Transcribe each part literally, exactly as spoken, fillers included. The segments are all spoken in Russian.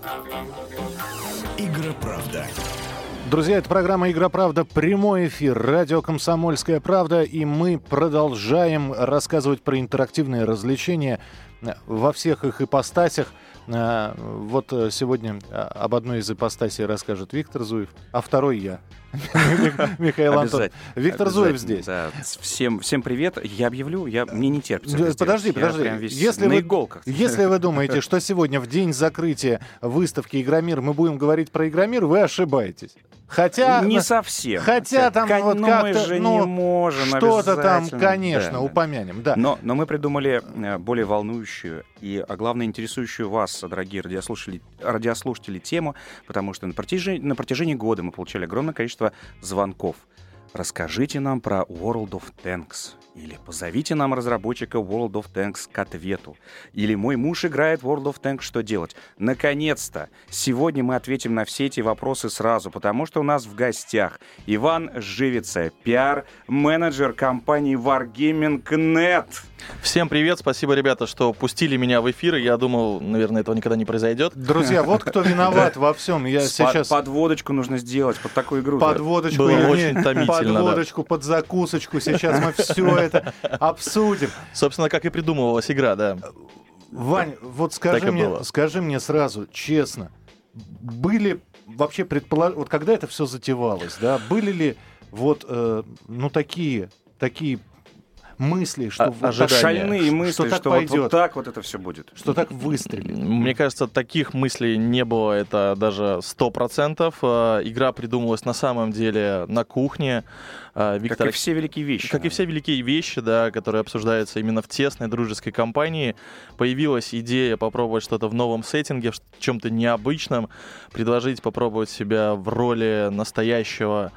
Игра «Правда». Друзья, это программа «Игра Правда», прямой эфир, радио «Комсомольская правда», и мы продолжаем рассказывать про интерактивные развлечения во всех их ипостасях. Вот сегодня об одной из ипостасей расскажет Виктор Зуев, а второй я, Михаил Антонов. Виктор Зуев здесь. Да. Всем, всем привет. Я объявлю, я, мне не терпится. Подожди, подожди. Если вы, если вы думаете, что сегодня в день закрытия выставки «Игромир» мы будем говорить про «Игромир», вы ошибаетесь. Хотя... Не совсем. Хотя там Кон... вот но как-то... мы же ну, не можем что-то там, конечно, да, упомянем. Да. Но, но мы придумали более волнующую и, а главное, интересующую вас, дорогие радиослушатели, радиослушатели, тему, потому что на протяжении, на протяжении года мы получали огромное количество звонков. Расскажите нам про World of Tanks. Или позовите нам разработчика World of Tanks к ответу. Или мой муж играет в World of Tanks, что делать? Наконец-то! Сегодня мы ответим на все эти вопросы сразу, потому что у нас в гостях Иван Живица, пиар-менеджер компании Wargaming точка нет. Всем привет, спасибо, ребята, что пустили меня в эфир. Я думал, наверное, этого никогда не произойдет. Друзья, вот кто виноват во всем. Я сейчас... Подводочку нужно сделать под такую игру. Подводочку, было очень томительно. Подводочку под закусочку. Сейчас мы все это обсудим. Собственно, как и придумывалась игра, да. Вань, вот скажи мне, скажи мне сразу, честно, были вообще предположения, вот когда это все затевалось, да, были ли вот, э, ну, такие, такие мысли, что а, вот так шальные мысли, что, так что пойдет, вот, вот так вот это все будет. Что так выстрелит. Мне кажется, таких мыслей не было, это даже сто процентов. Игра придумывалась на самом деле на кухне. Виктор... Как и все великие вещи. Как и все великие вещи, да, которые обсуждаются именно в тесной дружеской компании. Появилась идея попробовать что-то в новом сеттинге, в чем-то необычном, предложить попробовать себя в роли настоящего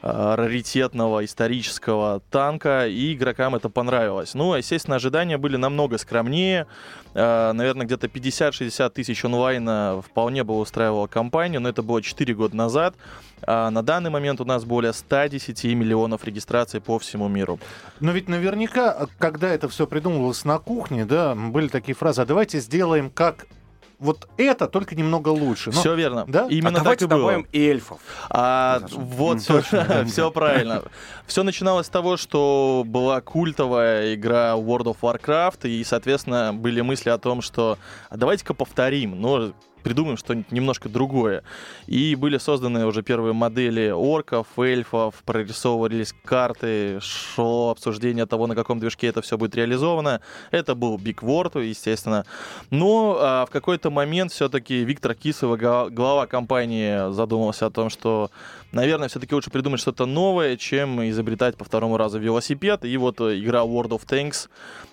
раритетного исторического танка, и игрокам это понравилось. Ну, естественно, ожидания были намного скромнее. Наверное, где-то пятьдесят-шестьдесят тысяч онлайна вполне бы устраивала компанию, но это было четыре года назад. А на данный момент у нас более ста десяти миллионов регистраций по всему миру. Но ведь наверняка, когда это все придумывалось на кухне, да, были такие фразы: а давайте сделаем как вот это, только немного лучше. Но... Все верно. Да? Именно а так и было. Давайте добавим эльфов. А, вот, все правильно. Все начиналось с того, что была культовая игра World of Warcraft, и, соответственно, были мысли о том, что а давайте-ка повторим, но придумаем что-нибудь немножко другое. И были созданы уже первые модели орков, эльфов, прорисовывались карты, шло обсуждение того, на каком движке это все будет реализовано. Это был Big War, естественно. Но а, в какой-то момент все-таки Виктор Кисов, глава компании, задумался о том, что, наверное, все-таки лучше придумать что-то новое, чем изобретать по второму разу велосипед. И вот игра World of Tanks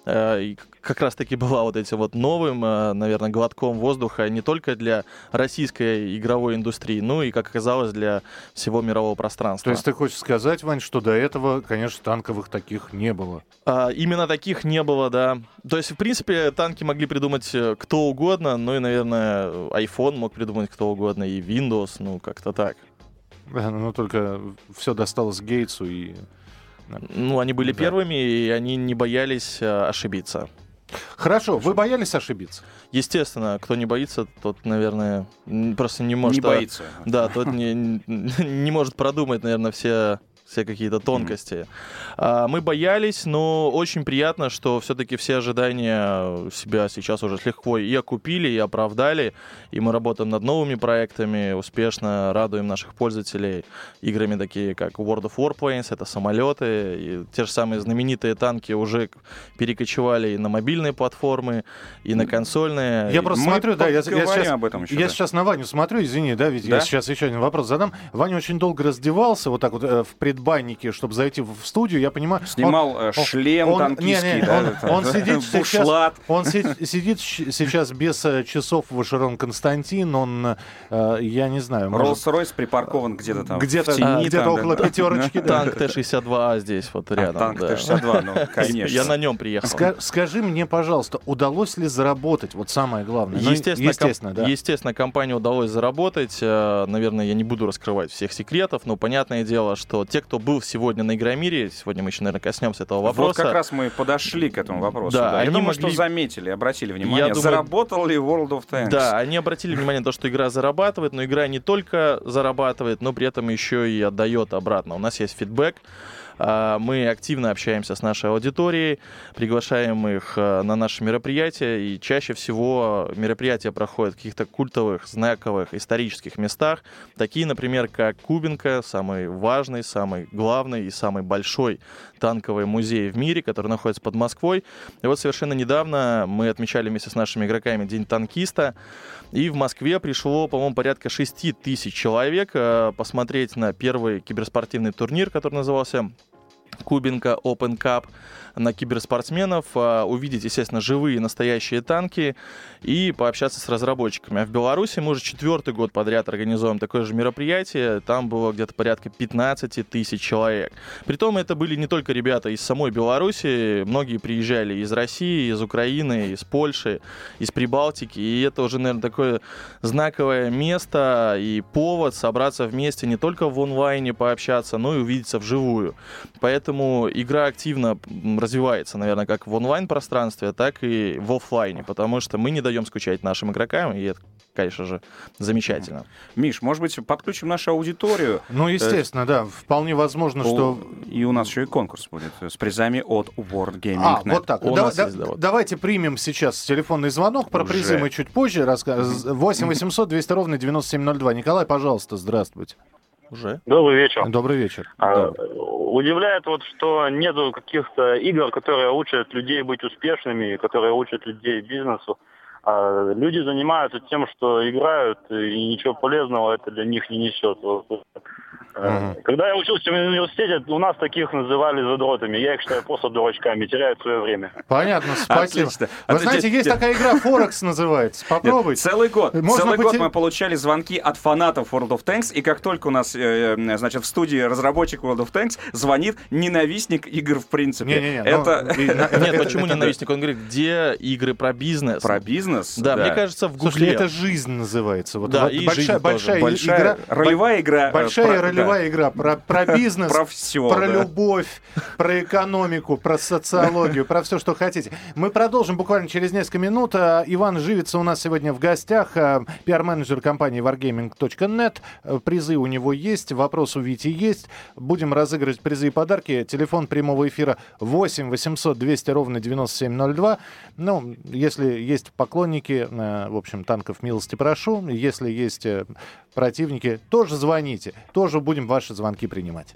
э, как раз-таки была вот этим вот новым, э, наверное, глотком воздуха не только для российской игровой индустрии, но и, как оказалось, для всего мирового пространства. То есть ты хочешь сказать, Вань, что до этого, конечно, танковых таких не было? А, именно таких не было, да. То есть, в принципе, танки могли придумать кто угодно, ну и, наверное, iPhone мог придумать кто угодно, и Windows, ну, как-то так. Но только все досталось Гейтсу и... Ну, они были да. первыми, и они не боялись а, ошибиться. Хорошо, вы боялись ошибиться? Естественно, кто не боится, тот, наверное, просто не может... Не боится. Да, тот не, не может продумать, наверное, все... все какие-то тонкости. Mm-hmm. Мы боялись, но очень приятно, что все-таки все ожидания себя сейчас уже легко и окупили, и оправдали, и мы работаем над новыми проектами, успешно радуем наших пользователей играми такие, как World of Warplanes, это самолеты, и те же самые знаменитые танки уже перекочевали и на мобильные платформы, и на консольные. Я просто мы смотрю, да, я, я, сейчас, об этом еще, я да. сейчас на Ваню смотрю, извини, да, ведь да? я сейчас еще один вопрос задам. Ваня очень долго раздевался, вот так вот э, в предбаннике, чтобы зайти в студию, я понимаю... Снимал он, шлем он, танкистский, не, не, да, он, это, он, сидит сейчас, он си, сидит сейчас без часов Вашерон Константин, он, э, я не знаю... Роллс-Ройс припаркован где-то там, где-то, в тени, где-то там, около да. пятерочки. Да. Танк Т шестьдесят два А здесь вот рядом. А, танк да. Т шестьдесят два, ну, конечно. Я на нем приехал. Ска- скажи мне, пожалуйста, удалось ли заработать, вот самое главное? Ну, Естественно, естественно, ком- да. естественно, компании удалось заработать. Наверное, я не буду раскрывать всех секретов, но понятное дело, что те, кто был сегодня на Игромире, сегодня мы еще, наверное, коснемся этого вопроса. Вот как раз мы подошли к этому вопросу. Да, Да. они Я думаю, могли... что заметили, обратили внимание, Я думаю... заработал ли World of Tanks. Да, они обратили внимание на то, что игра зарабатывает, но игра не только зарабатывает, но при этом еще и отдает обратно. У нас есть фидбэк. Мы активно общаемся с нашей аудиторией, приглашаем их на наши мероприятия, и чаще всего мероприятия проходят в каких-то культовых, знаковых, исторических местах, такие, например, как Кубинка, самый важный, самый главный и самый большой танковый музей в мире, который находится под Москвой. И вот совершенно недавно мы отмечали вместе с нашими игроками День танкиста, и в Москве пришло, по-моему, порядка шесть тысяч человек посмотреть на первый киберспортивный турнир, который назывался Кубинка Open Cup, на киберспортсменов, увидеть, естественно, живые настоящие танки и пообщаться с разработчиками. А в Беларуси мы уже четвертый год подряд организуем такое же мероприятие. Там было где-то порядка пятнадцать тысяч человек. Притом это были не только ребята из самой Беларуси, многие приезжали из России, из Украины, из Польши, из Прибалтики. И это уже, наверное, такое знаковое место и повод собраться вместе не только в онлайне пообщаться, но и увидеться вживую. Поэтому игра активно развивается, наверное, как в онлайн-пространстве, так и в офлайне, потому что мы не даем скучать нашим игрокам, и это, конечно же, замечательно. Миш, может быть, подключим нашу аудиторию? Ну, естественно, да. Вполне возможно, что... И у нас еще и конкурс будет с призами от World Gaming А, Net. вот так. У Да, нас да, есть, да, вот. Давайте примем сейчас телефонный звонок. Про Уже. призы мы чуть позже расскажем. восемь восемьсот двести ровно девяносто семь ноль два. Николай, пожалуйста, здравствуйте. Уже? Добрый вечер. Добрый вечер. А, удивляет вот, что нету каких-то игр, которые учат людей быть успешными, которые учат людей бизнесу. А люди занимаются тем, что играют, и ничего полезного это для них не несет. Вот. Uh-huh. Когда я учился в университете, у нас таких называли задротами. Я их считаю просто дурачками, теряют свое время. Понятно, спасибо. Отлично. Вы А знаете, ты- есть ты- такая игра Форекс называется. Попробуйте. Нет, целый год. Можно целый поте- год мы получали звонки от фанатов World of Tanks, и как только у нас, э, э, значит, в студии разработчик World of Tanks звонит ненавистник игр в принципе. Не-не-не. ну, Это и на- это- Нет, это- почему это- ненавистник? Он говорит, где игры про бизнес? про бизнес. Да, мне кажется, в Слушайте, Гугле. это жизнь называется. Вот, Да, вот и большая, жизнь тоже. большая, большая игра, ролевая игра. э, большая про- ролевая да, игра про, про бизнес, про все. про любовь, про экономику, про социологию, про все, что хотите. Мы продолжим буквально через несколько минут. А, Иван Живица у нас сегодня в гостях, а, пиар-менеджер компании wargaming точка нет. А, Призы у него есть, вопрос у Вити есть. Будем разыгрывать призы и подарки. Телефон прямого эфира восемь восемьсот двести ровно девяносто семь ноль два. Ну, если есть поклонники, э, в общем, танков, милости прошу. Если есть э, противники, тоже звоните. Тоже будем ваши звонки принимать.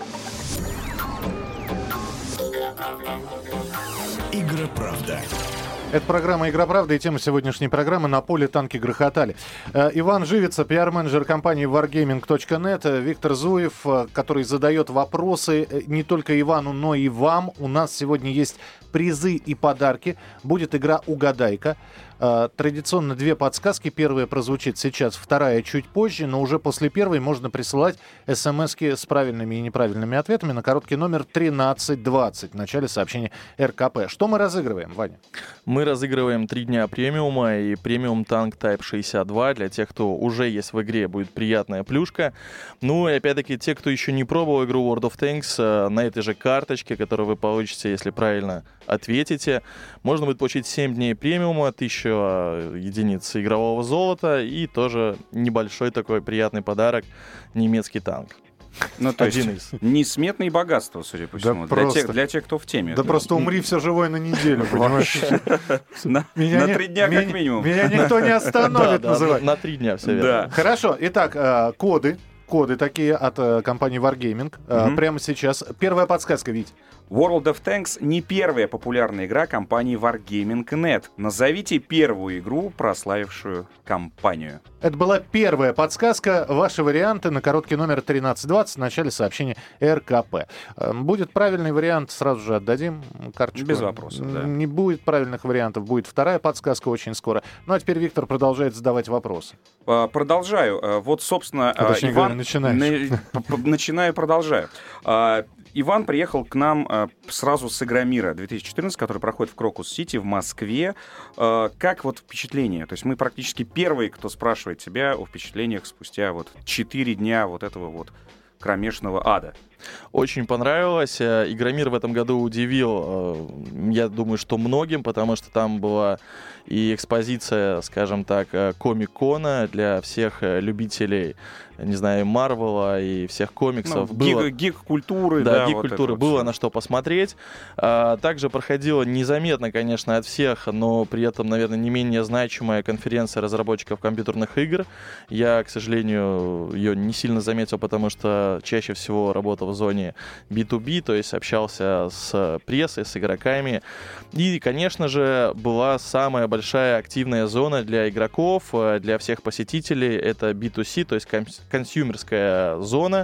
Игра правда. Это программа «Игра правда», и тема сегодняшней программы «На поле танки грохотали». Э, Иван Живица, пиар-менеджер компании wargaming точка нет, э, Виктор Зуев, э, который задает вопросы э, не только Ивану, но и вам. У нас сегодня есть призы и подарки. Будет игра «Угадайка». Э, Традиционно две подсказки. Первая прозвучит сейчас, вторая чуть позже, но уже после первой можно присылать смски с правильными и неправильными ответами на короткий номер тринадцать двадцать в начале сообщения эр ка пэ. Что мы разыгрываем, Ваня? Мы разыгрываем три дня премиума и премиум танк Type шестьдесят два. Для тех, кто уже есть в игре, будет приятная плюшка. Ну и опять-таки, те, кто еще не пробовал игру World of Tanks, э, на этой же карточке, которую вы получите, если правильно ответите, можно будет получить семь дней премиума, тысячу единиц игрового золота и тоже небольшой такой приятный подарок — немецкий танк. Ну, то Один есть из. несметные богатства, судя по Да всему, для, просто. тех, для тех, кто в теме. Да просто умри все живое на неделю, понимаешь? На, Меня на не- три дня меня- как минимум. Меня никто не Да, остановит, да, называть. на три дня, все Да. верно. Хорошо, итак, э, коды. Коды такие от э, компании Wargaming. Э, Мгм. Прямо сейчас. Первая подсказка, Вить. World of Tanks не первая популярная игра компании wargaming точка нет. Назовите первую игру, прославившую компанию. Это была первая подсказка. Ваши варианты на короткий номер тринадцать двадцать в начале сообщения эр ка пэ. Э, Будет правильный вариант, сразу же отдадим карточку. Без вопросов, да. Не будет правильных вариантов, будет вторая подсказка очень скоро. Ну а теперь Виктор продолжает задавать вопросы. А, Продолжаю. А, Вот, собственно, А, точнее а, говоря, Иван... начинаешь. На- п- п- Начинаю, продолжаю. А, Иван приехал к нам а, сразу с Игромира две тысячи четырнадцать, который проходит в Крокус-Сити в Москве. А, Как вот впечатление? То есть мы практически первые, кто спрашивает тебя о впечатлениях спустя вот четыре дня вот этого вот кромешного ада. Очень понравилось. Игромир в этом году удивил, я думаю, что многим, потому что там была и экспозиция, скажем так, комик-кона для всех любителей, не знаю, Марвела и всех комиксов. Ну, было... гик-культуры. Да, да, гик-культуры. Вот было вот на что посмотреть. А, также проходила незаметно, конечно, от всех, но при этом, наверное, не менее значимая конференция разработчиков компьютерных игр. Я, к сожалению, ее не сильно заметил, потому что чаще всего работал в зоне би ту би, то есть общался с прессой, с игроками. И, конечно же, была самая большая активная зона для игроков, для всех посетителей. Это би ту си, то есть консюмерская зона,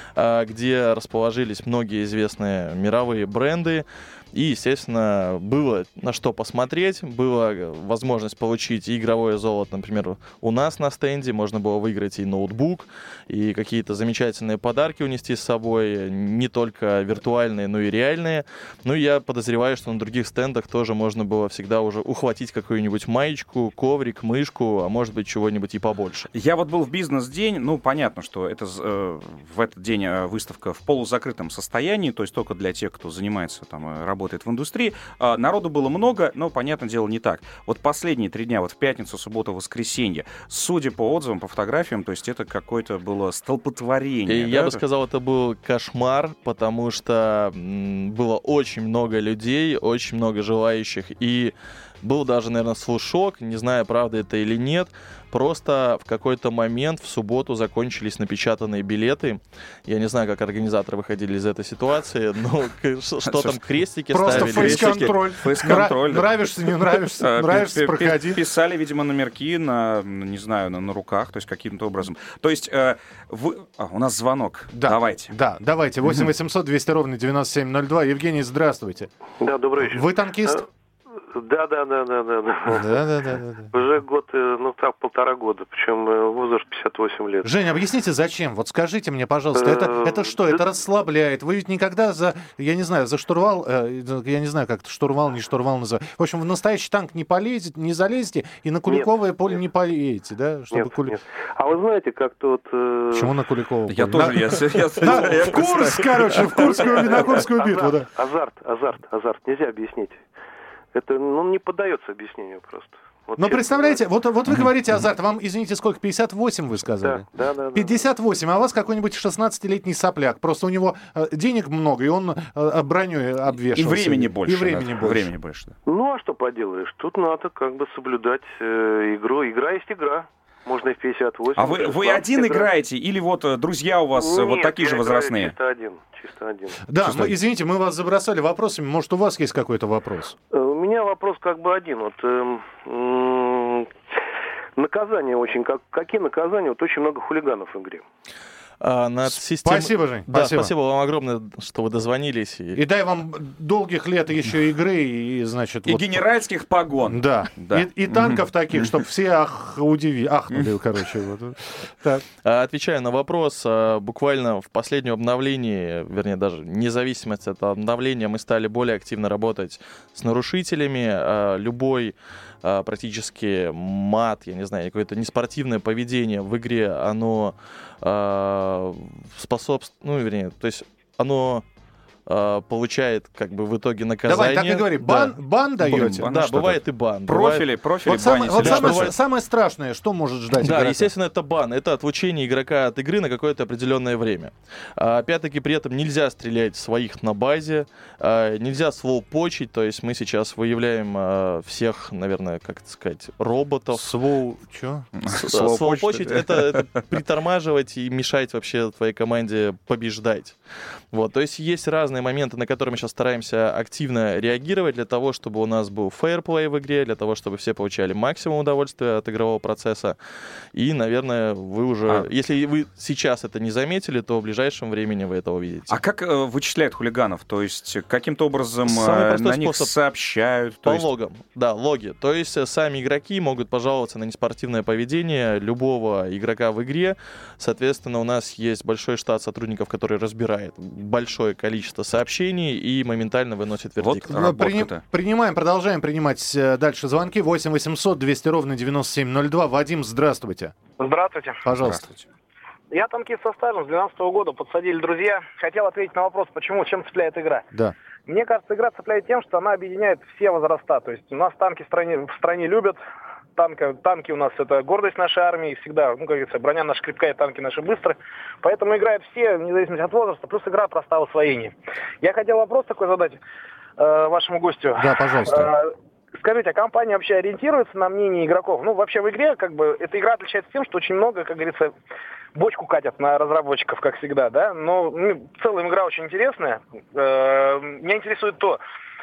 где расположились многие известные мировые бренды. И, естественно, было на что посмотреть, была возможность получить и игровое золото, например, у нас на стенде, можно было выиграть и ноутбук, и какие-то замечательные подарки унести с собой, не только виртуальные, но и реальные. Ну, я подозреваю, что на других стендах тоже можно было всегда уже ухватить какую-нибудь маечку, коврик, мышку, а может быть, чего-нибудь и побольше. Я вот был в бизнес-день, ну, понятно, что это э, в этот день выставка в полузакрытом состоянии, то есть только для тех, кто занимается там работой, работает в индустрии. А, народу было много, но, понятное дело, не так. Вот последние три дня, вот в пятницу, субботу, воскресенье, судя по отзывам, по фотографиям, то есть это какое-то было столпотворение. И да? Я бы сказал, это был кошмар, потому что м, было очень много людей, очень много желающих, и был даже, наверное, слушок, не знаю, правда это или нет. Просто в какой-то момент в субботу закончились напечатанные билеты. Я не знаю, как организаторы выходили из этой ситуации, но что там, крестики ставили? Просто фейс-контроль. Фейс-контроль. Нравишься, не нравишься, нравишься, проходи. Писали, видимо, номерки на, не знаю, на руках, то есть каким-то образом. То есть у нас звонок. Давайте. Да, давайте. восемь восемьсот двести ровно девяносто семь ноль два. Евгений, здравствуйте. Да, добрый вечер. Вы танкист? Да, да, да, да, да, да. Да, да, да, да. Уже год, ну так, полтора года, причем возраст пятьдесят восемь лет. Женя, объясните, зачем? Вот скажите мне, пожалуйста, это, это что? Это расслабляет? Вы ведь никогда за, я не знаю, за штурвал, я не знаю, как это штурвал, не штурвал называют. В общем, в настоящий танк не полезете, не залезете и на Куликовое нет, поле нет. не поедете, да? Чтобы нет, Кули... нет. А вы знаете, как-то вот... Э... Почему на Куликовое Я поле? тоже, я... В Курск, короче, в Курскую винокурскую битву, да. Азарт, азарт, азарт, нельзя объяснить. Это, ну, не поддается объяснению просто. Вот Но представляете, вот, вот вы говорите азарт, вам, извините, сколько, пятьдесят восемь вы сказали? Да, да, да. пятьдесят восемь, а у вас какой-нибудь шестнадцатилетний сопляк, просто у него э, денег много, и он э, броней обвешивался. И времени больше. И времени да, больше. Времени больше да. Ну, а что поделаешь, тут надо как бы соблюдать э, игру. Игра есть игра. Можно и в пятьдесят восемь. А вы, вы один играть. играете или вот друзья у вас Нет, вот такие же возрастные? чисто один. Чисто один. Да, мы, извините, мы вас забросали вопросами. Может, у вас есть какой-то вопрос? У меня вопрос как бы один. Вот, э, э, наказания очень. Как, какие наказания? Вот очень много хулиганов в игре. А, над систем... Спасибо, Жень. Да, спасибо. спасибо вам огромное, что вы дозвонились. И, и дай вам долгих лет еще игры и, значит... И вот... генеральских погон. Да. да. И, и танков таких, чтобы все ах, удиви, ахнули, короче. Вот. Так. Отвечая на вопрос, буквально в последнем обновлении, вернее, даже вне зависимости от обновления, мы стали более активно работать с нарушителями. Любой практически мат, я не знаю, какое-то неспортивное поведение в игре, оно э, способствует, ну, вернее, то есть оно э, получает как бы в итоге наказание. Давай, так и говори, бан, да. бан даете? Бан, да, что бывает это? и бан. Профили, бывает... профили, вот самое, вот да, самое, бывает... самое страшное, что может ждать Да, игрока? естественно, это бан. Это отлучение игрока от игры на какое-то определенное время. А, опять-таки, при этом нельзя стрелять своих на базе, а, нельзя слоупочить, то есть мы сейчас выявляем а, всех, наверное, как это сказать, роботов. Слоу... Чё? Слоупочить — это, это притормаживать и мешать вообще твоей команде побеждать. Вот, то есть есть разные моменты, на которые мы сейчас стараемся активно реагировать для того, чтобы у нас был фейерплей в игре, для того, чтобы все получали максимум удовольствия от игрового процесса. И, наверное, вы уже... А. Если вы сейчас это не заметили, то в ближайшем времени вы это увидите. А как э, вычисляют хулиганов? То есть каким-то образом э, на них сообщают? По то есть... логам. Да, логи. То есть сами игроки могут пожаловаться на неспортивное поведение любого игрока в игре. Соответственно, у нас есть большой штат сотрудников, который разбирает большое количество сообщений и моментально выносит вердикт. Вот При, принимаем, продолжаем принимать дальше звонки. восемь восемьсот двести ровно девяносто семь ноль два. Вадим, здравствуйте. Здравствуйте. Пожалуйста. Здравствуйте. Я танкист со стажем с двенадцатого года, подсадили друзья. Хотел ответить на вопрос, почему, чем цепляет игра. Да. Мне кажется, игра цепляет тем, что она объединяет все возраста. То есть у нас танки в стране, в стране любят. Танка, танки у нас это гордость нашей армии. Всегда, ну, как говорится, броня наша крепкая, танки наши быстрые. Поэтому играют все, вне зависимости от возраста. Плюс игра проста в освоении. Я хотел вопрос такой задать э, вашему гостю. Да, пожалуйста. Э, скажите, а компания вообще ориентируется на мнение игроков? Ну, вообще в игре, как бы, эта игра отличается тем, что очень много, как говорится, бочку катят на разработчиков, как всегда, да? Но ну, в целом игра очень интересная. Э, меня интересует то,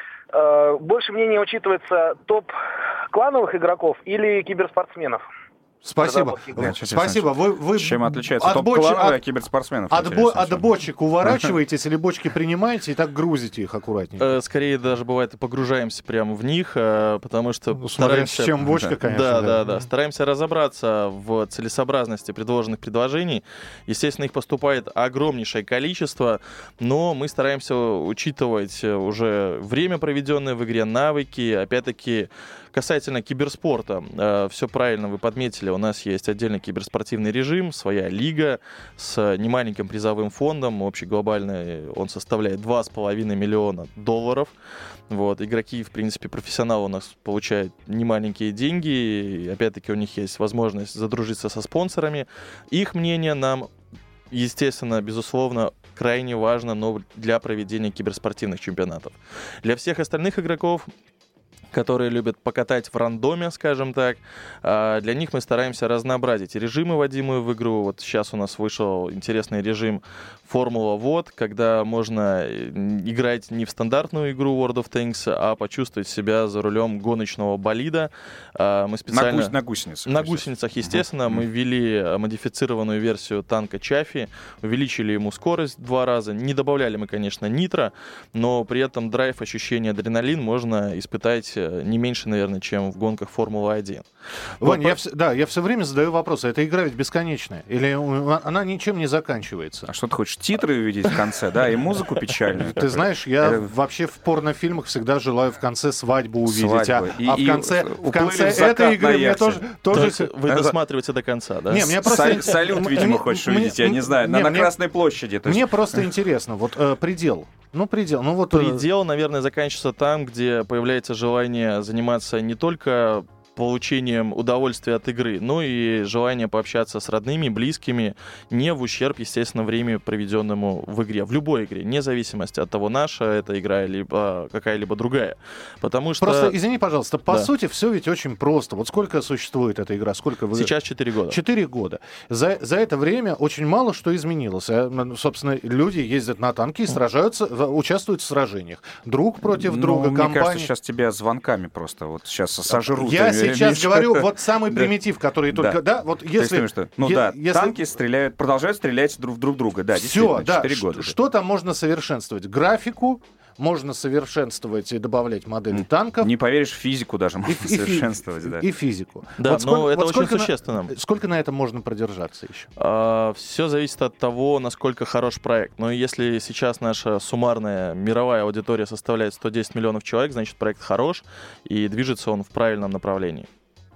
э, больше мнение учитывается топ клановых игроков или киберспортсменов? Спасибо. Спасибо. Вы, вы Чем отличается от топ-клановые от, от киберспортсменов? От, бо, от бочек уворачиваетесь или бочки принимаете и так грузите их аккуратнее? Скорее даже бывает и погружаемся прямо в них, потому что ну, стараемся... с чем бочка, конечно. Да, да, да, да. Стараемся разобраться в целесообразности предложенных предложений. Естественно, их поступает огромнейшее количество, но мы стараемся учитывать уже время, проведенное в игре, навыки, опять-таки, касательно киберспорта. Э, все правильно вы подметили. У нас есть отдельный киберспортивный режим, своя лига с немаленьким призовым фондом. Общий глобальный он составляет два с половиной миллиона долларов. Вот. Игроки, в принципе, профессионалы у нас получают немаленькие деньги. И, опять-таки, у них есть возможность задружиться со спонсорами. Их мнение нам, естественно, безусловно, крайне важно, но для проведения киберспортивных чемпионатов. Для всех остальных игроков, которые любят покатать в рандоме, скажем так. Для них мы стараемся разнообразить режимы, вводимые в игру. Вот сейчас у нас вышел интересный режим Формула Вот, когда можно играть не в стандартную игру World of Tanks, а почувствовать себя за рулем гоночного болида. Мы специально... На, гусь, на гусеницах. На гусеницах, естественно. Uh-huh. Мы ввели модифицированную версию танка Чафи, увеличили ему скорость в два раза. Не добавляли мы, конечно, нитро, но при этом драйв, ощущение, адреналин можно испытать не меньше, наверное, чем в гонках Формулы один. Вань, вот, я, вс- да, я все время задаю вопрос, а эта игра ведь бесконечная? Или она ничем не заканчивается? А что ты хочешь, титры увидеть в конце, да, и музыку печальную? Ты знаешь, я вообще в порнофильмах всегда желаю в конце свадьбу увидеть, а в конце этой игры мне тоже... Вы досматриваете до конца, да? Не, мне просто... Салют, видимо, хочешь увидеть, я не знаю, на Красной площади. Мне просто интересно, вот предел. Ну, предел. Ну, вот... Предел, наверное, заканчивается там, где появляется желание заниматься не только получением удовольствия от игры, но и желание пообщаться с родными, близкими, не в ущерб, естественно, времени, проведенному в игре. В любой игре, вне зависимости от того, наша эта игра, либо какая-либо другая. Потому что... Просто, извини, пожалуйста, по да. сути, все ведь очень просто. Вот сколько существует эта игра? Сколько вы... Сейчас четыре года. четыре года. За, за это время очень мало что изменилось. Собственно, люди ездят на танки и сражаются, участвуют в сражениях. Друг против ну, друга, мне компания... кажется, сейчас тебя звонками просто вот сейчас сожрут. Я сейчас говорю, вот самый примитив, который только... Да, вот если... Ну да, танки стреляют, продолжают стрелять друг в друг друга. Да, все, да. четыре года. Что там можно совершенствовать? Графику, можно совершенствовать и добавлять модели танков. Не поверишь, физику даже можно и, совершенствовать. И, да. и физику. Да, вот но сколько, это вот очень сколько существенно. На, сколько на этом можно продержаться еще? А, все зависит от того, насколько хорош проект. Но если сейчас наша суммарная мировая аудитория составляет сто десять миллионов человек, значит, проект хорош и движется он в правильном направлении.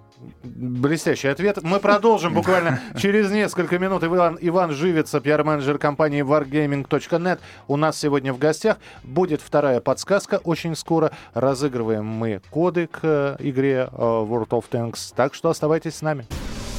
Блестящий ответ. Мы продолжим буквально через несколько минут. Иван, Иван Живица, пиар-менеджер компании wargaming точка нет. У нас сегодня в гостях. Будет вторая подсказка очень скоро. Разыгрываем мы коды к игре World of Tanks. Так что оставайтесь с нами.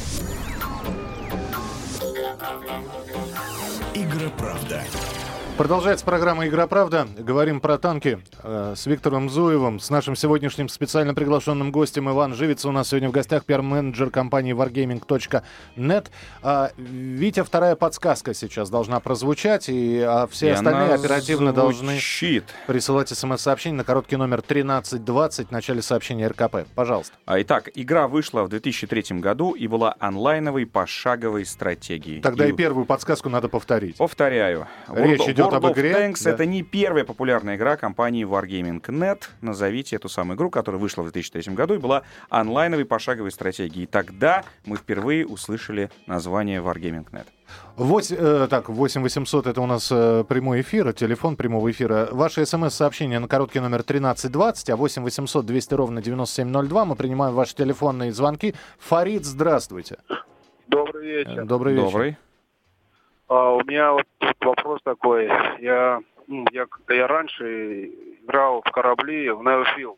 Игра правда. Продолжается программа «Игра правда». Говорим про танки э, с Виктором Зуевым, с нашим сегодняшним специально приглашенным гостем Иван Живица. У нас сегодня в гостях пиар-менеджер компании wargaming точка нет. Э, Витя, вторая подсказка сейчас должна прозвучать, и а все и остальные оперативно звучит. должны присылать смс-сообщение на короткий номер тринадцать двадцать в начале сообщения эр ка пэ. Пожалуйста. Итак, игра вышла в две тысячи третьем году и была онлайновой пошаговой стратегией. Тогда и, и первую подсказку надо повторить. Повторяю. Речь World, идет World об of игре. Tanks Да. — это не первая популярная игра компании wargaming точка нет. Назовите эту самую игру, которая вышла в две тысячи третьем году и была онлайновой пошаговой стратегией. И тогда мы впервые услышали название wargaming точка нет. восемь, э, так, восемь восемьсот это у нас э, прямой эфир, телефон прямого эфира. Ваше смс-сообщение на короткий номер тринадцать двадцать, а восемь восемьсот двести ровно девяносто семь ноль два. Мы принимаем ваши телефонные звонки. Фарид, здравствуйте. Добрый вечер. Добрый вечер. Добрый. А, у меня вот тут вопрос такой. Я, ну, я, я раньше играл в корабли в Neverfield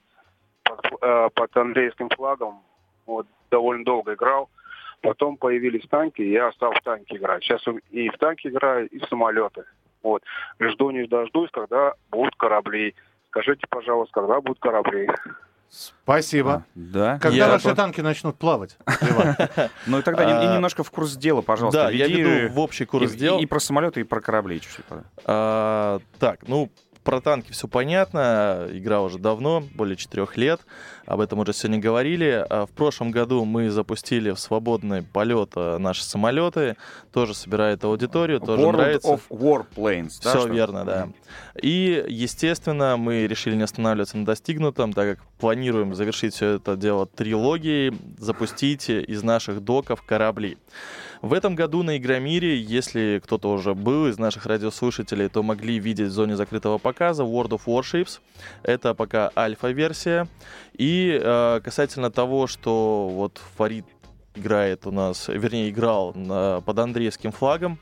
под, под английским флагом. Вот, довольно долго играл. Потом появились танки, и я стал в танки играть. Сейчас и в танки играю, и в самолеты. Вот. Жду не дождусь, когда будут корабли. Скажите, пожалуйста, когда будут корабли? Спасибо. А, да. Когда Я ваши такой- танки начнут плавать? Ну и тогда и- и А, немножко в курс дела, пожалуйста. Да, я веди, веду в общий курс и, дел. И, и про самолеты, и про корабли чуть-чуть. А, так, ну, про танки все понятно. Игра уже давно, более четырех лет. Об этом уже сегодня говорили. А в прошлом году мы запустили в свободный полет а, наши самолеты. Тоже собирает аудиторию, тоже World нравится. of Warplanes. Да, Все что ли? верно, да. И, естественно, мы решили не останавливаться на достигнутом, так как планируем завершить все это дело трилогией, запустить из наших доков корабли. В этом году на Игромире, если кто-то уже был из наших радиослушателей, то могли видеть в зоне закрытого показа World of Warships. Это пока альфа-версия. И э, касательно того, что вот Фарид играет у нас, вернее, играл на, под андрейским флагом.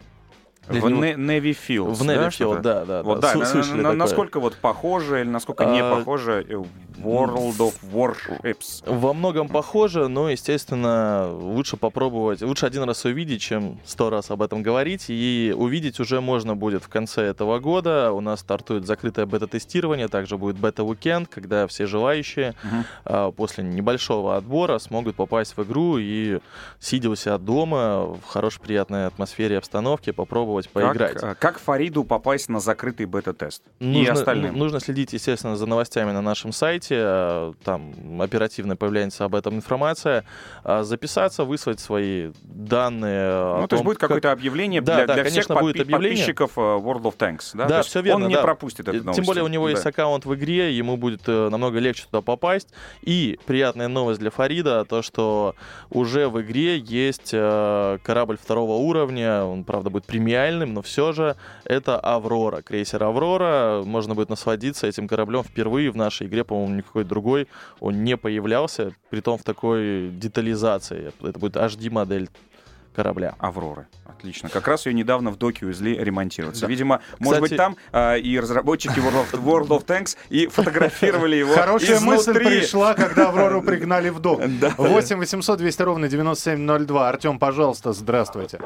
В Не- Navy Fields, В да, Navy что-то? Field, да, да. Вот, да. да, Слы- на- слышали на- такое? насколько вот похоже или насколько не А, похоже э, World of Warships? Во многом похоже, но, естественно, лучше попробовать, лучше один раз увидеть, чем сто раз об этом говорить. И увидеть уже можно будет в конце этого года. У нас стартует закрытое бета-тестирование, также будет бета-уикенд, когда все желающие Мгм. а, после небольшого отбора смогут попасть в игру и, сидя у себя дома, в хорошей, приятной атмосфере и обстановке, попробовать поиграть. Как, э, как Фариду попасть на закрытый бета-тест? И Нужно, остальным? ну, нужно следить, естественно, за новостями на нашем сайте. э, Там оперативно появляется об этом информация. А Записаться, выслать свои данные. о Ну, то есть том, будет как- какое-то объявление Да, для, да, для всех конечно, подпи- будет объявление. подписчиков э, World of Tanks. Да, Да, То есть все верно, он не да. пропустит эту новость. Тем более у него Да. есть аккаунт в игре, ему будет э, намного легче туда попасть. И приятная новость для Фарида, то, что уже в игре есть э, корабль второго уровня, он, правда, будет премиальным, но все же это Аврора, крейсер Аврора. Можно будет насладиться этим кораблем впервые в нашей игре, по-моему, никакой другой он не появлялся, притом в такой детализации. Это будет эйч ди-модель корабля. Авроры. Отлично. Как раз ее недавно в доке увезли ремонтироваться. Да. Видимо, может быть, Кстати- там а, и разработчики World of, World of Tanks и фотографировали его Хорошая мысль изнутри. пришла, когда Аврору пригнали в дом. Да. восемь восемьсот двести ровно девяносто семь ноль два. Артем, пожалуйста, здравствуйте.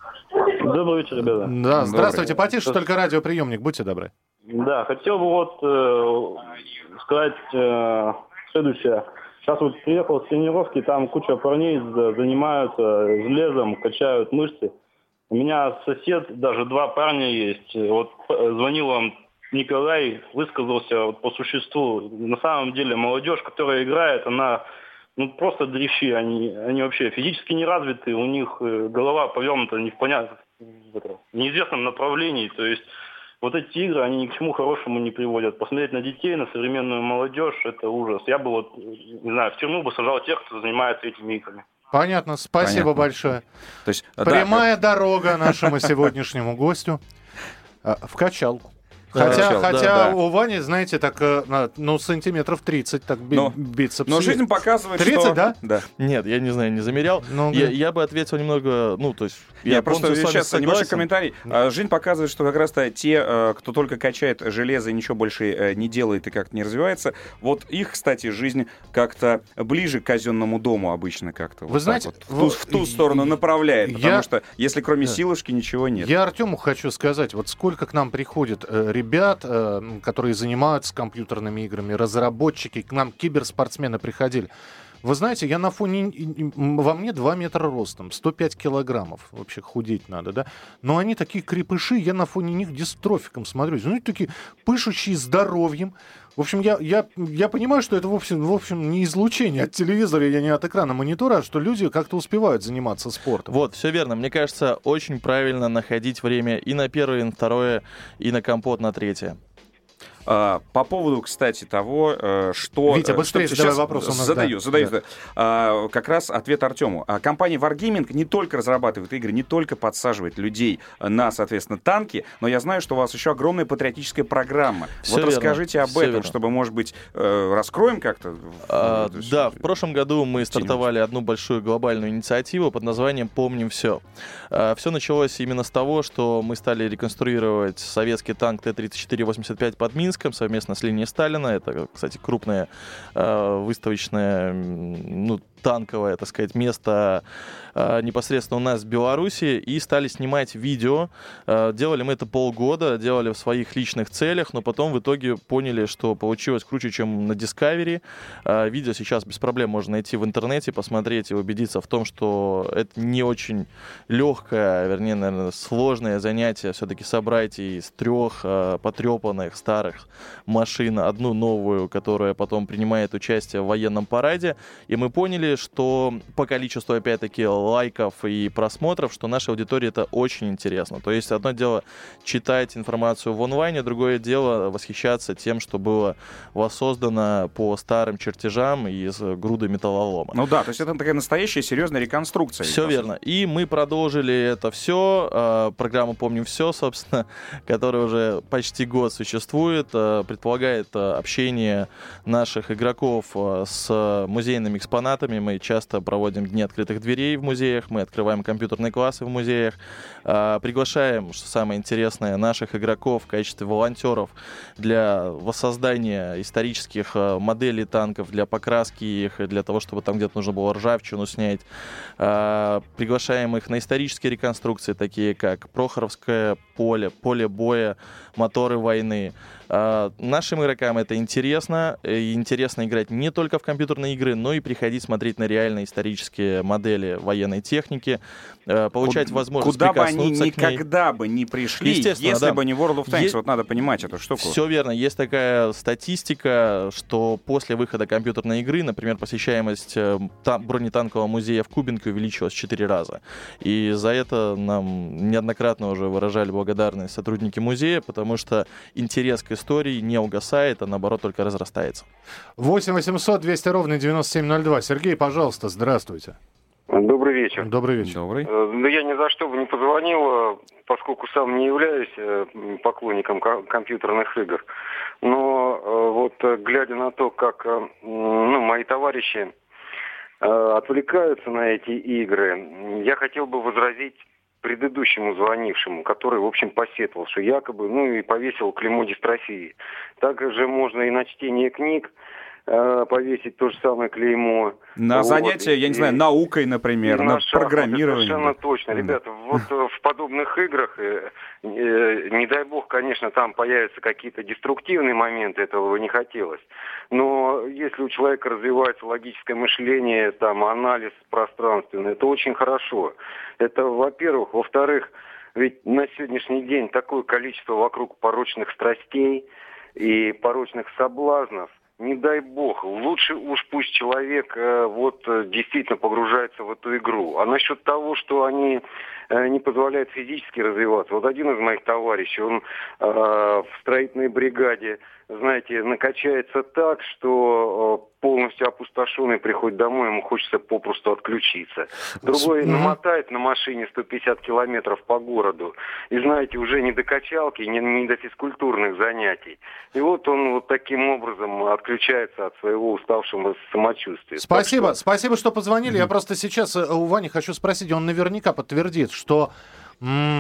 Добрый вечер, ребята. Да, здравствуйте. Потише только радиоприемник, будьте добры. Да, хотел бы вот э, сказать э, следующее. Сейчас вот приехал с тренировки, там куча парней за- занимаются железом, качают мышцы. У меня сосед, даже два парня есть. Вот э, звонил вам Николай, высказался вот по существу. На самом деле молодежь, которая играет, она ну, просто дрищи. Они, они вообще физически не развиты, у них э, голова повернута не в понятном, в это, в неизвестном направлении. То есть вот эти игры, они ни к чему хорошему не приводят. Посмотреть на детей, на современную молодежь, это ужас. Я бы вот, не знаю, в тюрьму бы сажал тех, кто занимается этими играми. Понятно, спасибо Понятно. большое. То есть, да, Прямая дорога нашему сегодняшнему гостю а, в качалку. Хотя, Качал, да, хотя да. у Вани, знаете, так, э, на- ну, сантиметров тридцать, так би- Но- бицепс. Но есть. жизнь показывает, тридцать, что... да? Да. Нет, я не знаю, не замерял. Ну, я, да. я бы ответил немного, ну, то есть... Я, просто полностью с вами сейчас небольшой согласен. комментарий. А, Жизнь показывает, что как раз-то те, э, кто только качает железо и ничего больше э, не делает и как-то не развивается, вот их, кстати, жизнь как-то ближе к казенному дому обычно как-то. Вы вот так знаете, вот, в, ту, в ту сторону направляет, я- потому что если кроме Да. силушки ничего нет. Я Артему хочу сказать, вот сколько к нам приходит э, ребят, э, которые занимаются компьютерными играми, разработчики, к нам киберспортсмены приходили. Вы знаете, я на фоне... м, Во мне два метра ростом, сто пять килограммов. Вообще худеть надо, да? Но они такие крепыши, я на фоне них дистрофиком смотрю. Ну, такие пышущие здоровьем. В общем, я, я, я понимаю, что это, в общем, в общем, не излучение от телевизора, я не от экрана монитора, а что люди как-то успевают заниматься спортом. Вот, все верно. Мне кажется, очень правильно находить время и на первое, и на второе, и на компот на третье. По поводу, кстати, того, что... Витя, быстрее задавай вопрос. У нас, задаю, да. задаю. Да. А, как раз ответ Артему. Компания Wargaming не только разрабатывает игры, не только подсаживает людей на, соответственно, танки, но я знаю, что у вас еще огромная патриотическая программа. Все вот верно. Расскажите об Все этом, верно. чтобы, может быть, раскроем как-то? А, да, в прошлом году мы стартовали одну большую глобальную инициативу под названием «Помним все». А, все началось именно с того, что мы стали реконструировать советский танк Т тридцать четыре восемьдесят пять под Минском совместно с линией Сталина. Это, кстати, крупная э, выставочная, ну, танковое, так сказать, место э, непосредственно у нас в Беларуси, и стали снимать видео. Э, делали мы это полгода, делали в своих личных целях, но потом в итоге поняли, что получилось круче, чем на Discovery. Э, видео сейчас без проблем можно найти в интернете, посмотреть и убедиться в том, что это не очень легкое, вернее, наверное, сложное занятие все-таки собрать из трех э, потрепанных старых машин одну новую, которая потом принимает участие в военном параде. И мы поняли, что по количеству, опять-таки, лайков и просмотров, что нашей аудитории это очень интересно. То есть одно дело читать информацию в онлайне, другое дело восхищаться тем, что было воссоздано по старым чертежам из груды металлолома. Ну да, то есть это такая настоящая серьезная реконструкция. Все верно. И мы продолжили это все. Программа «Помним все», собственно, которая уже почти год существует, предполагает общение наших игроков с музейными экспонатами. Мы часто проводим дни открытых дверей в музеях, мы открываем компьютерные классы в музеях, приглашаем, что самое интересное, наших игроков в качестве волонтеров для воссоздания исторических моделей танков, для покраски их, для того, чтобы там где-то нужно было ржавчину снять. Приглашаем их на исторические реконструкции, такие как Прохоровское поле, поле боя, моторы войны. Uh, нашим игрокам это интересно. И интересно играть не только в компьютерные игры, но и приходить смотреть на реальные исторические модели военной техники, uh, получать Куда, возможность куда бы они прикоснуться к ней. никогда бы не пришли, если да. бы не World of Tanks. Есть... Вот надо понимать эту штуку. Все верно. Есть такая статистика, что после выхода компьютерной игры, например, посещаемость та- бронетанкового музея в Кубинке увеличилась в четыре раза. И за это нам неоднократно уже выражали благодарность сотрудники музея, потому что интерес к истории не угасает, а наоборот только разрастается. восемь восемьсот двести ровно девяносто семь ноль два. Сергей, пожалуйста, здравствуйте. Добрый вечер. Добрый вечер. Добрый. Да я ни за что бы не позвонил, поскольку сам не являюсь поклонником компьютерных игр. Но вот глядя на то, как ну, мои товарищи отвлекаются на эти игры, я хотел бы возразить предыдущему звонившему, который, в общем, посетовал, что якобы, ну и повесил клеймо дистрофии. Также можно и на чтение книг э, повесить то же самое клеймо. На вот. занятия, я не знаю, наукой, например, на, на программировании. Совершенно точно. Да. Ребята, вот в подобных играх, э, э, не дай бог, конечно, там появятся какие-то деструктивные моменты, этого бы не хотелось. Но если у человека развивается логическое мышление, там, анализ пространственный, это очень хорошо. Это, во-первых. Во-вторых, ведь на сегодняшний день такое количество вокруг порочных страстей и порочных соблазнов. Не дай бог, лучше уж пусть человек э, вот действительно погружается в эту игру. А насчет того, что они э, не позволяют физически развиваться, вот один из моих товарищей, он э, в строительной бригаде, знаете, накачается так, что э, полностью опустошенный приходит домой, ему хочется попросту отключиться. Другой mm-hmm. намотает на машине сто пятьдесят километров по городу, и, знаете, уже не до качалки, не, не до физкультурных занятий. И вот он вот таким образом отключается от своего уставшего самочувствия. Спасибо, что... спасибо, что позвонили. Mm-hmm. Я просто сейчас у Вани хочу спросить, он наверняка подтвердит, что... М-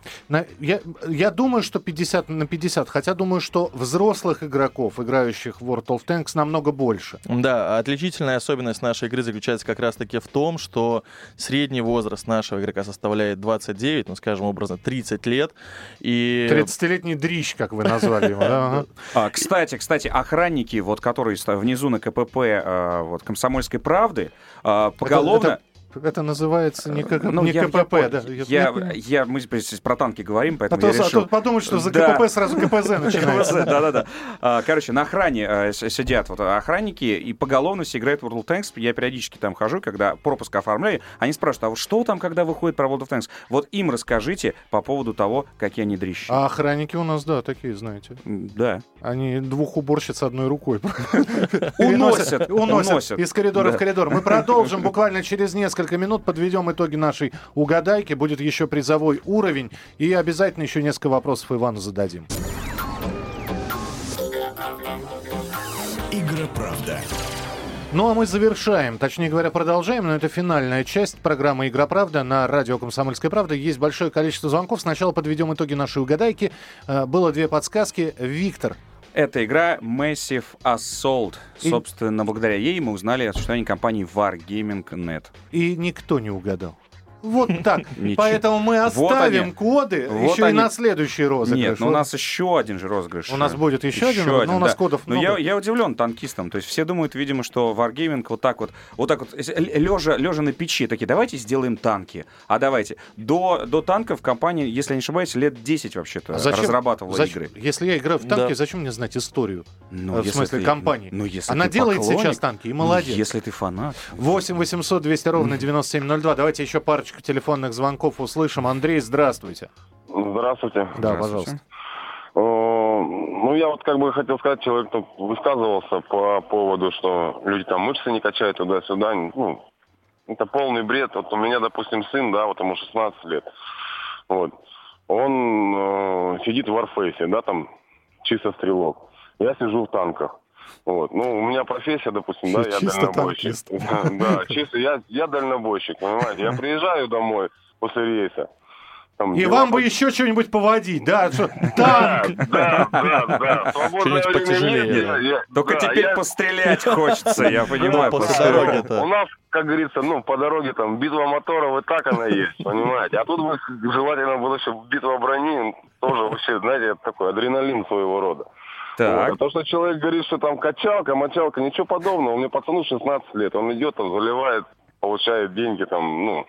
Я, я думаю, что пятьдесят на пятьдесят, хотя думаю, что взрослых игроков, играющих в World of Tanks, намного больше. Да, отличительная особенность нашей игры заключается как раз-таки в том, что средний возраст нашего игрока составляет двадцать девять, ну, скажем образно, тридцать лет. И... тридцатилетний дрищ, как вы назвали его. Да? А, кстати, кстати, охранники, вот, которые внизу на КПП вот, «Комсомольской правды», поголовно... Это называется не, как, ну, не я, КПП, я, да? Я, я, я, мы здесь про танки говорим, поэтому а то, я решил... А то подумают, что за да. КПП сразу КПЗ начинается. Да-да-да. Короче, на охране сидят вот охранники и поголовно все играют в World of Tanks. Я периодически там хожу, когда пропуск оформляю. Они спрашивают, а вот что там, когда выходит про World of Tanks? Вот им расскажите по поводу того, какие они дрищи. А охранники у нас, да, такие, знаете. Да. Они двух уборщиц одной рукой уносят. Уносят из коридора в коридор. Мы продолжим буквально через несколько минут, подведем итоги нашей угадайки. Будет еще призовой уровень. И обязательно еще несколько вопросов Ивану зададим. Игра правда. Ну а мы завершаем, точнее говоря, продолжаем, но это финальная часть программы «Игра правда» на радио «Комсомольская правда». Есть большое количество звонков. Сначала подведем итоги нашей угадайки. Было две подсказки. Виктор. Это игра Massive Assault. И... Собственно, благодаря ей мы узнали о существовании компании Wargaming точка нет. И никто не угадал. Вот так. Поэтому мы оставим вот коды вот еще они. И на следующий розыгрыш. Нет, но у нас еще один же розыгрыш. У нас будет еще, еще один, один, но у нас да. кодов но много. Я, я удивлен танкистам. То есть все думают, видимо, что Wargaming вот так вот, вот так вот, лежа, лежа на печи, такие, давайте сделаем танки. А давайте. До, до танков компания, если я не ошибаюсь, лет десять вообще-то зачем, разрабатывала зачем, игры. Если я играю в танки, да. зачем мне знать историю? Ну, в смысле, ты, компании. Ну, если Она делает поклонник, сейчас танки, и молодец. Ну, если ты фанат. восемь восемьсот двести ровно девяносто семь ноль два. Давайте еще парочку телефонных звонков услышим. Андрей, здравствуйте. Здравствуйте. Да, пожалуйста. Ну, я вот как бы хотел сказать, человек там высказывался по поводу, что люди там мышцы не качают туда-сюда. Ну, это полный бред. Вот у меня, допустим, сын, да, вот ему шестнадцать лет. Вот. Он э, сидит в Warface, да, там, чисто стрелок. Я сижу в танках. Вот. Ну, у меня профессия, допустим, да, я дальнобойщик. Да, чисто, я, я дальнобойщик, понимаете. Я приезжаю домой после рейса. Там, и вам бы еще что-нибудь поводить, да? Что, танк! Да, да, да. Свободное время. Только теперь пострелять хочется, я понимаю. После дороги-то. У нас, как говорится, ну, по дороге там битва моторов и так она есть, понимаете. А тут бы желательно было еще битва брони, тоже вообще, знаете, это такой адреналин своего рода. Так. Вот. А то, что человек говорит, что там качалка, мочалка, ничего подобного. У меня пацану шестнадцать лет, он идет, там, заливает, получает деньги, там, ну,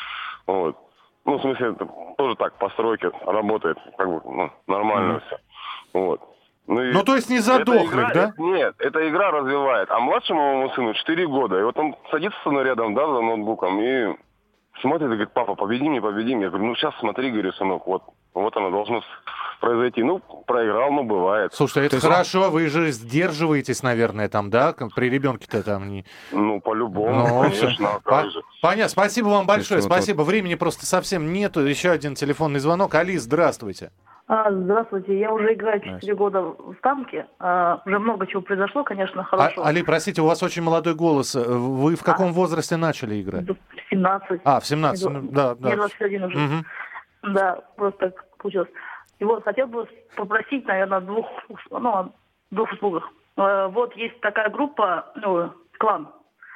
вот. Ну, в смысле, это тоже так, по стройке работает, как бы, ну, нормально mm. все. Вот. Ну, ну, то есть не задохлик, да? Это, нет, эта игра развивает. А младшему моему сыну четыре года, и вот он садится со мной рядом, да, за ноутбуком, и смотрит и говорит, папа, победи меня, победи меня. Я говорю, ну, сейчас смотри, говорю, сынок, вот, вот оно должно произойти. Ну, проиграл, ну, бывает. Слушай, это хорошо, вы же сдерживаетесь, наверное, там, да? При ребенке-то там не... Ну, по-любому, ну, конечно. По- понятно, спасибо вам большое, есть, спасибо. Вот... Времени просто совсем нету. Еще один телефонный звонок. Алис, здравствуйте. А, здравствуйте, я уже играю четыре года в танки. А, уже много чего произошло, конечно, хорошо. А, Али, простите, у вас очень молодой голос. Вы в каком а? возрасте начали играть? В семнадцать. А, в семнадцать, Мне, да, да. Мне двадцать один уже. Угу. Да, просто так получилось. И вот, хотел бы попросить, наверное, двух, ну, о двух услугах. Вот есть такая группа, ну, клан.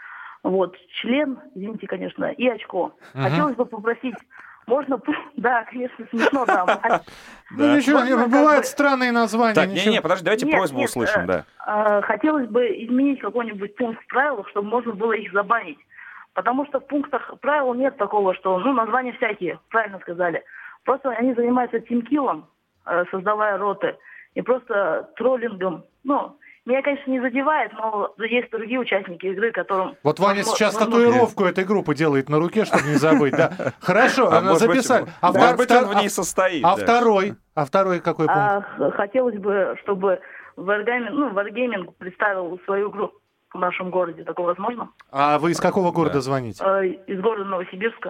Вот, член, извините, конечно, и очко. Угу. Хотелось бы попросить, можно, да, конечно, смешно, да. Ну, ничего, бывают странные названия. Так, не-не, подожди, давайте просьбу услышим, да. Хотелось бы изменить какой-нибудь пункт в правилах, чтобы можно было их забанить. Потому что в пунктах правил нет такого, что, ну, названия всякие, правильно сказали. Просто они занимаются тимкиллом, создавая роты, и просто троллингом. Ну, меня, конечно, не задевает, но есть другие участники игры, которым... Вот Ваня сейчас татуировку этой группы делает на руке, чтобы не забыть, да? Хорошо, записали. А может быть, он в ней состоит. А второй? А второй какой пункт? Хотелось бы, чтобы Wargaming представил свою игру в нашем городе. Такое возможно? А вы из какого города звоните? Из города Новосибирска.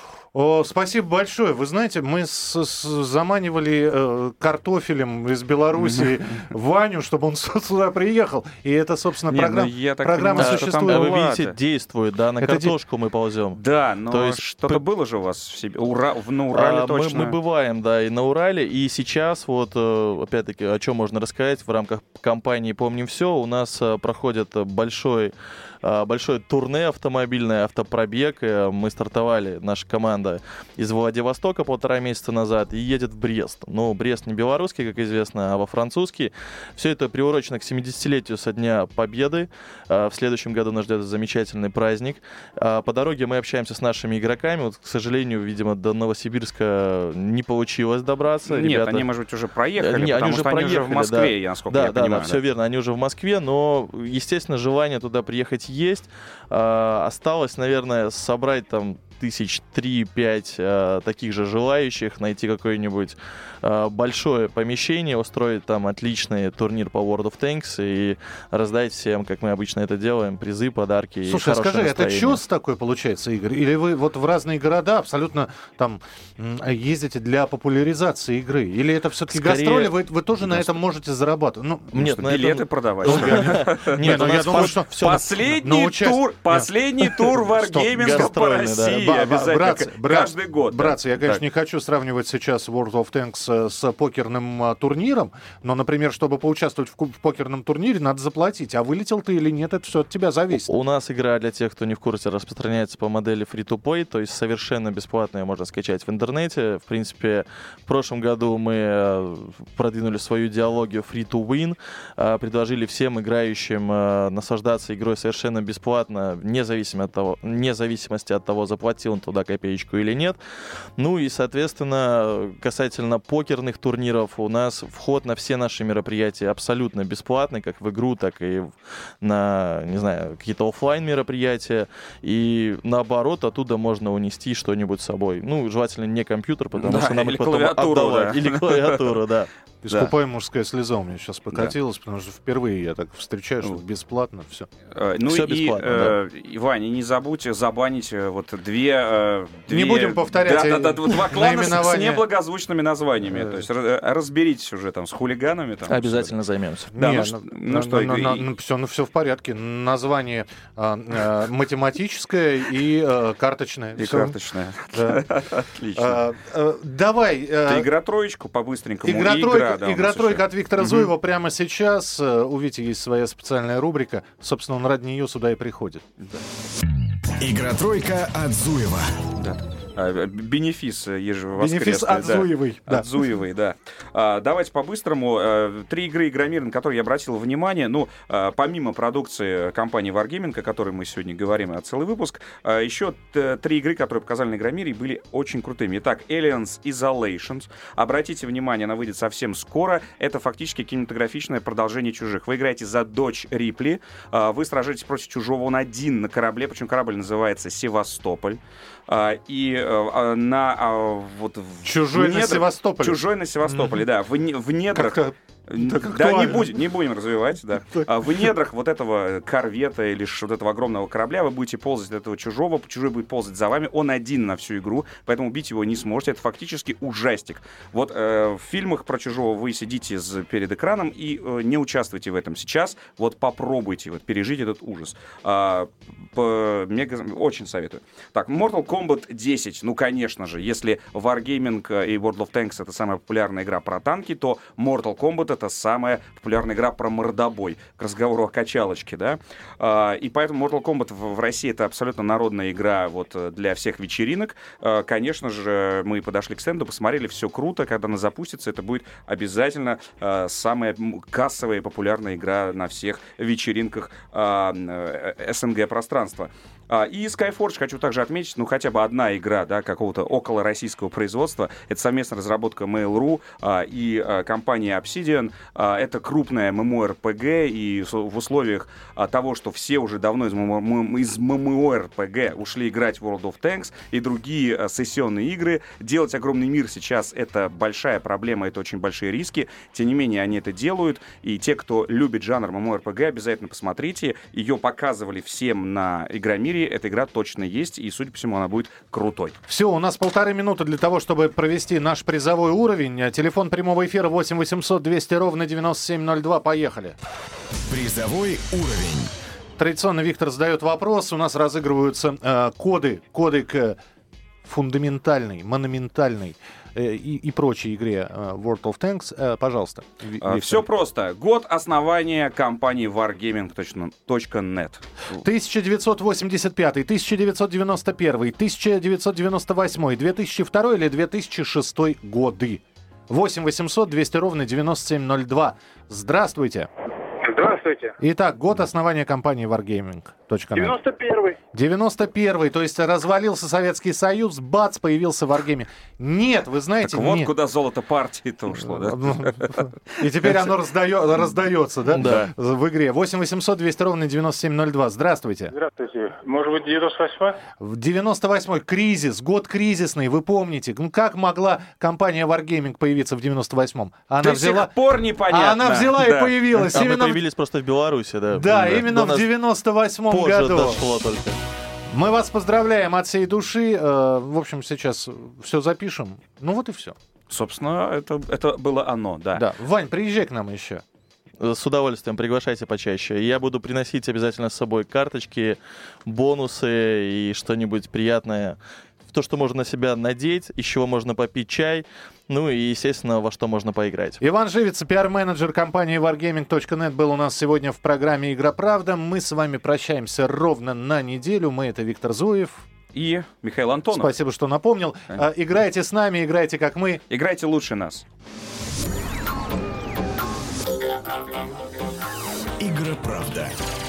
О, спасибо большое. Вы знаете, мы с, с, заманивали э, картофелем из Беларуси Ваню, чтобы он сюда приехал. И это, собственно, Не, программа, ну, программа понимаю, существует. Там, вы видите, действует, да, на это картошку де... мы ползем. Да, но То есть что-то п... было же у вас в себе. Ура... на Урале а, точно. Мы, мы бываем, да, и на Урале. И сейчас, вот, опять-таки, о чем можно рассказать в рамках кампании «Помним все». У нас проходит большой, большое турне автомобильное, автопробег. Мы стартовали, наша команда, команда из Владивостока полтора месяца назад и едет в Брест. Но Брест не белорусский, как известно, а во французский. Все это приурочено к семидесятилетию со Дня Победы. В следующем году нас ждет замечательный праздник. По дороге мы общаемся с нашими игроками. Вот, к сожалению, видимо, до Новосибирска не получилось добраться. Нет, Ребята... они, может быть, уже проехали, не, потому они что уже они проехали, уже в Москве, да. я, насколько да, я да, понимаю. Да, да, все верно, они уже в Москве, но, естественно, желание туда приехать есть. А, осталось, наверное, собрать там тысяч три-пять э, таких же желающих, найти какое-нибудь э, большое помещение, устроить там отличный турнир по World of Tanks и раздать всем, как мы обычно это делаем, призы, подарки. Слушай, и скажи, это настроение. чёс такой получается, Игорь? Или вы вот в разные города абсолютно там ездите для популяризации игры? Или это все-таки Скорее... гастроли, вы, вы тоже на этом можете зарабатывать? Ну, Нет, что, билеты продавать. Нет, ну я думаю, что... Последний тур, последний тур Wargaming по России. Братцы, каждый год. Братцы, я, конечно, не хочу сравнивать сейчас World of Tanks с покерным а, турниром, но, например, чтобы поучаствовать в, в покерном турнире, надо заплатить. А вылетел ты или нет, это все от тебя зависит. У нас игра, для тех, кто не в курсе, распространяется по модели free-to-play, то есть совершенно бесплатно ее можно скачать в интернете. В принципе, в прошлом году мы продвинули свою идеологию free-to-win, предложили всем играющим наслаждаться игрой совершенно бесплатно, независимо от того, независимости от того, заплатил он туда копеечку или нет. Ну и, соответственно, касательно покерных турниров, у нас вход на все наши мероприятия абсолютно бесплатный, как в игру, так и на, не знаю, какие-то офлайн мероприятия. И наоборот, оттуда можно унести что-нибудь с собой. Ну, желательно не компьютер, потому да, что нам их потом отдавать. Да. Или клавиатуру, да. Искупая мужская слеза у меня сейчас покатилась, да. Потому что впервые я так встречаю, что бесплатно все. Ну все и, бесплатно, э, да. Ваня, не забудьте забанить вот две... Э, две... Не будем повторять. Да, да, да, два клана наименование... с неблагозвучными названиями. То есть разберитесь уже там с хулиганами. Там, обязательно все. Займемся. Да, Не, ну, ну, ну, что, ну, и... ну, все, ну все в порядке. Название э, э, математическое и э, карточное. И все. карточное. Да. Отлично. А, а, давай. Ты игра-троечку по-быстренькому. Игра-тройка игра, да, игра-тройка от Виктора угу. Зуева прямо сейчас. У Вити есть своя специальная рубрика. Собственно, он ради нее сюда и приходит. Да. Игра-тройка от Зуева. Да. Бенефис ежевоскресный. Бенефис от да. Зуевой. Да. От Зуевой, да. А, давайте по-быстрому. А, три игры Игромира, на которые я обратил внимание. Ну, а, помимо продукции компании Wargaming, о которой мы сегодня говорим, а целый выпуск, а, еще т- три игры, которые показали на Игромире, были очень крутыми. Итак, Aliens Isolations. Обратите внимание, она выйдет совсем скоро. Это фактически кинематографичное продолжение «Чужих». Вы играете за дочь Рипли. А, вы сражаетесь против чужого. Он один на корабле, причем корабль называется «Севастополь». А, и а, на а, вот чужой недр... на Севастополе. Чужой на Севастополе, mm-hmm. да. В, в недрах. Как-то... Да, не будем, не будем развивать, да. А в недрах вот этого корвета или вот этого огромного корабля вы будете ползать от этого чужого, чужой будет ползать за вами, он один на всю игру, поэтому убить его не сможете. Это фактически ужастик. Вот э, в фильмах про чужого вы сидите с, перед экраном и э, не участвуйте в этом сейчас. Вот попробуйте вот пережить этот ужас. А, по, мега, очень советую. Так, Mortal Kombat десять. Ну, конечно же, если Wargaming и World of Tanks — это самая популярная игра про танки, то Mortal Kombat — это самая популярная игра про мордобой, к разговору о качалочке, да, а, и поэтому Mortal Kombat в, в России — это абсолютно народная игра вот для всех вечеринок. А, конечно же, мы подошли к стенду, посмотрели, все круто, когда она запустится, это будет обязательно а, самая кассовая и популярная игра на всех вечеринках а, СНГ пространства. А, и Skyforge хочу также отметить, ну, хотя бы одна игра, да, какого-то около российского производства. Это совместная разработка Mail.ru а, и а, компания Obsidian. А, это крупная MMORPG, и в условиях а, того, что все уже давно из, из MMORPG ушли играть в World of Tanks и другие а, сессионные игры, делать огромный мир сейчас — это большая проблема, это очень большие риски. Тем не менее, они это делают, и те, кто любит жанр MMORPG, обязательно посмотрите. Ее показывали всем на Игромире. Эта игра точно есть, и, судя по всему, она будет крутой. Все, у нас полторы минуты для того, чтобы провести наш призовой уровень. Телефон прямого эфира восемь восемьсот двести ровно девяносто семь ноль два. Поехали. Призовой уровень. Традиционно Виктор задает вопрос. У нас разыгрываются э, коды, коды к фундаментальной, монументальной э, и, и прочей игре э, World of Tanks. Э, пожалуйста. А, все просто. Год основания компании варгейминг точка нет. тысяча девятьсот восемьдесят пятый, тысяча девятьсот девяносто первый, тысяча девятьсот девяносто восьмой, две тысячи второй или две тысячи шестой годы. восемь восемьсот двести ровно девяносто семь ноль два. Здравствуйте. Здравствуйте. Итак, год основания компании варгейминг точка нет. девяносто первый. девяносто первый, то есть развалился Советский Союз, бац, появился варгейминг. Нет, вы знаете, так вот нет. куда золото партии-то ушло, да? И теперь оно раздает, раздается, да? Да. В игре. восемь восемьсот двести ровно девяносто семь ноль два. Здравствуйте. Здравствуйте. Может быть, девяносто восьмой? В девяносто восьмой кризис, год кризисный, вы помните. Ну, как могла компания Wargaming появиться в девяносто восьмом? Она До взяла... сих пор непонятно. А она взяла Да. и появилась. А мы Именно в- появились просто в Беларуси, да. Да, Да. именно До в нас девяносто восьмом позже году. дошло только. Мы вас поздравляем от всей души. Э, В общем, сейчас все запишем. Ну вот и все. Собственно, это, это было оно, да. Да. Вань, приезжай к нам еще. С удовольствием, приглашайте почаще. Я буду приносить обязательно с собой карточки, бонусы и что-нибудь приятное. То, что можно на себя надеть, из чего можно попить чай, ну и, естественно, во что можно поиграть. Иван Живица, пиар-менеджер компании варгейминг точка нет, был у нас сегодня в программе «Игра правда». Мы с вами прощаемся ровно на неделю. Мы — это Виктор Зуев. И Михаил Антонов. Спасибо, что напомнил. А, играйте с нами, играйте как мы. Играйте лучше нас. Игра правда.